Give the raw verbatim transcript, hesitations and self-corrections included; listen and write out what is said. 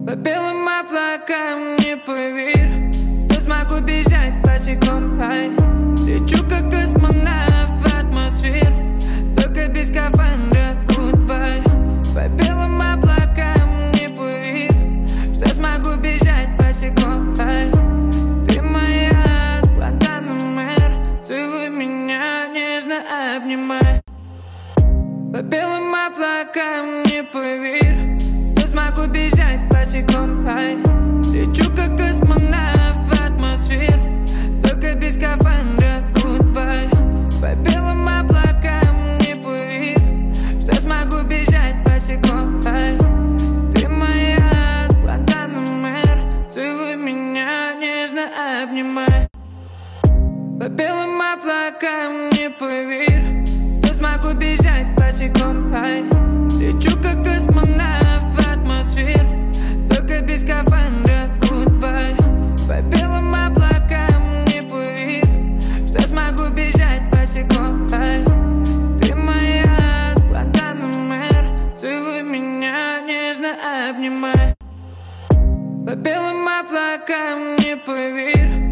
По белым облакам, не поверь, что смогу бежать босиком, ай. Лечу как космонавт в атмосферу, только без скафандра, goodbye. По белым облакам, не поверь, что смогу бежать босиком, ай. Ты моя Гуантанамо, целуй меня, нежно обнимай. По белым облакам, не поверь, что смогу бежать босиком, ай. Лечу как космонавт в атмосферу, только без скафандра, goodbye. По белым облакам, не поверь, что смогу бежать босиком, ай. Ты моя Гуантанамо, целуй меня, нежно обнимай. По белым облакам, не поверь, что смогу бежать босиком, ай. Лечу как космонавт в атмосферу, только без скафандра, goodbye. По белым облакам, не поверь, что смогу бежать босиком, ай. Ты моя Гуантанамо, целуй меня, нежно обнимай. По белым облакам, не поверь.